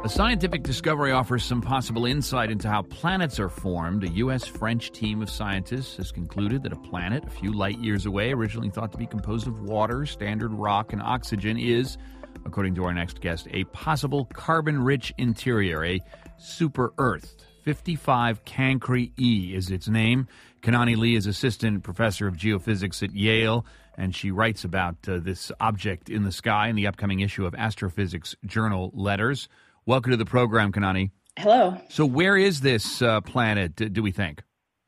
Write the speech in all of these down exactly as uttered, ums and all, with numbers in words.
A scientific discovery offers some possible insight into how planets are formed. A U S-French team of scientists has concluded that a planet a few light years away, originally thought to be composed of water, standard rock, and oxygen, is, according to our next guest, a possible carbon-rich interior, a super-Earth. fifty-five Cancri E is its name. Kanani Lee is assistant professor of geophysics at Yale, and she writes about uh, this object in the sky in the upcoming issue of Astrophysics Journal Letters. Welcome to the program, Kanani. Hello. So where is this uh, planet, do, do we think?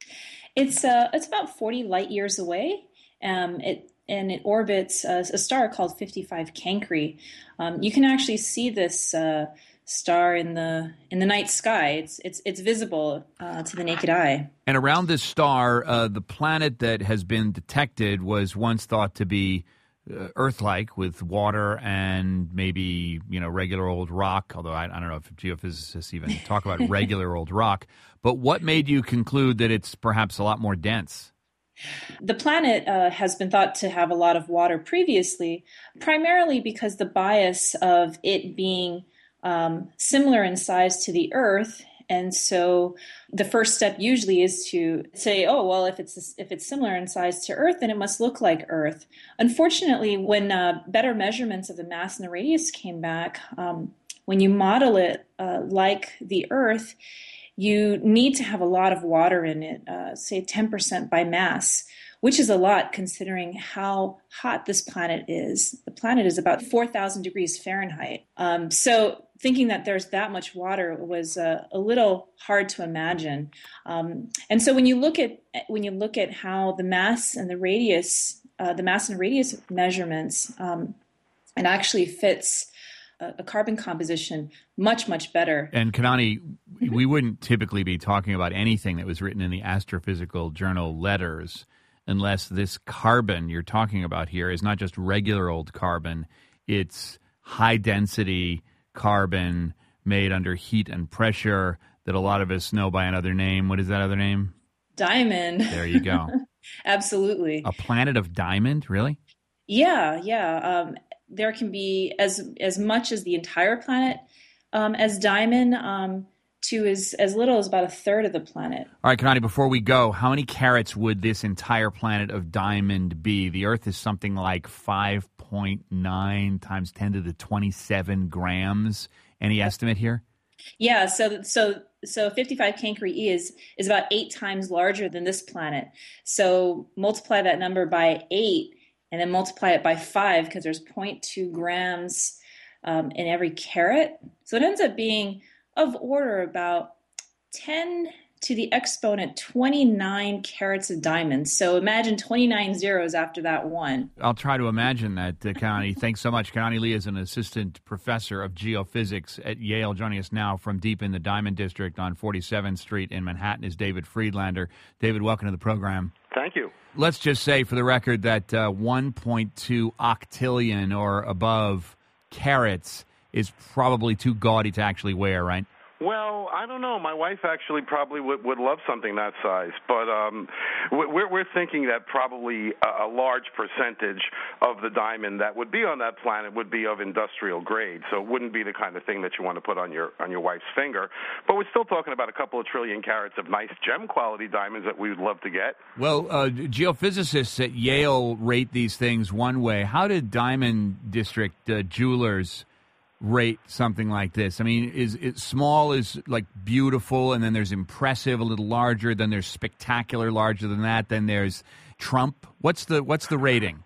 It's uh, it's about forty light years away, um, it, and it orbits a, a star called fifty-five Cancri. Um, you can actually see this uh, star in the in the night sky. It's it's it's visible uh, to the naked eye. And around this star, uh, the planet that has been detected was once thought to be uh, Earth-like, with water and maybe, you know, regular old rock. Although I, I don't know if geophysicists even talk about regular old rock. But what made you conclude that it's perhaps a lot more dense? The planet uh, has been thought to have a lot of water previously, primarily because the bias of it being Um, similar in size to the Earth, and so the first step usually is to say, oh, well, if it's if it's similar in size to Earth, then it must look like Earth. Unfortunately, when uh, better measurements of the mass and the radius came back, um, when you model it uh, like the Earth, you need to have a lot of water in it, uh, say ten percent by mass, which is a lot considering how hot this planet is. The planet is about four thousand degrees Fahrenheit. Um, so thinking that there's that much water was uh, a little hard to imagine. Um, and so when you look at when you look at how the mass and the radius, uh, the mass and radius measurements, um, it actually fits a, a carbon composition much, much better. And Kanani, we wouldn't typically be talking about anything that was written in the Astrophysical Journal Letters unless this carbon you're talking about here is not just regular old carbon, it's high-density carbon made under heat and pressure that a lot of us know by another name. What is that other name? Diamond. There you go. Absolutely. A planet of diamond, really? Yeah, yeah. Um, there can be as as much as the entire planet um, as diamond, um, to as, as little as about a third of the planet. All right, Kanani, before we go, how many carats would this entire planet of diamond be? The Earth is something like five point nine times ten to the twenty-seven grams. Any estimate here? Yeah, so so so fifty-five Cancri E is is about eight times larger than this planet. So multiply that number by eight, and then multiply it by five, because there's zero point two grams um, in every carat. So it ends up being of order about ten to the exponent twenty-nine carats of diamonds. So imagine twenty-nine zeros after that one. I'll try to imagine that, uh, Kanani. Thanks so much. Kanani Lee is an assistant professor of geophysics at Yale. Joining us now from deep in the Diamond District on forty-seventh Street in Manhattan is David Friedlander. David, welcome to the program. Thank you. Let's just say for the record that uh, one point two octillion or above carats is probably too gaudy to actually wear, right? Well, I don't know. My wife actually probably would, would love something that size, but um, we're, we're thinking that probably a, a large percentage of the diamond that would be on that planet would be of industrial grade, so it wouldn't be the kind of thing that you want to put on your on your wife's finger. But we're still talking about a couple of trillion carats of nice gem quality diamonds that we would love to get. Well, uh, geophysicists at Yale rate these things one way. How did Diamond District uh, jewelers rate something like this? I mean, is it small is like beautiful, and then there's impressive, a little larger, then there's spectacular, larger than that, then there's Trump. What's the what's the rating?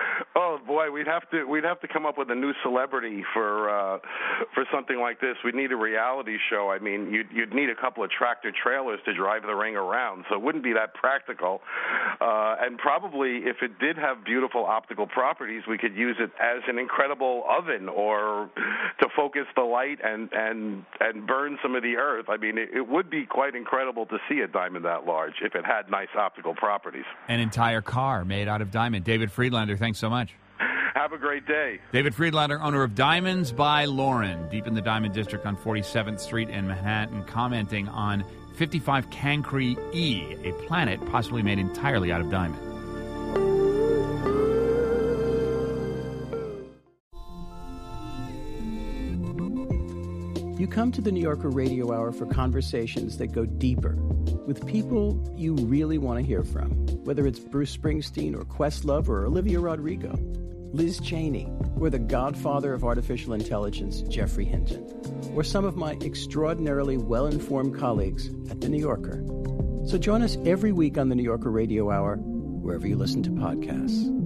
Oh boy, we'd have to we'd have to come up with a new celebrity for uh, for something like this. We'd need a reality show. I mean, you'd you'd need a couple of tractor trailers to drive the ring around, so it wouldn't be that practical. Uh, and probably, if it did have beautiful optical properties, we could use it as an incredible oven or to focus the light and and and burn some of the earth. I mean, it, it would be quite incredible to see a diamond that large if it had nice optical properties. An entire car made out of diamond. David Friedlander, thanks so much. Have a great day. David Friedlander, owner of Diamonds by Lauren, deep in the Diamond District on forty-seventh Street in Manhattan, commenting on fifty-five Cancri E, a planet possibly made entirely out of diamond. You come to the New Yorker Radio Hour for conversations that go deeper with people you really want to hear from, whether it's Bruce Springsteen or Questlove or Olivia Rodrigo, Liz Cheney, or the godfather of artificial intelligence, Geoffrey Hinton, or some of my extraordinarily well-informed colleagues at The New Yorker. So join us every week on the New Yorker Radio Hour, wherever you listen to podcasts.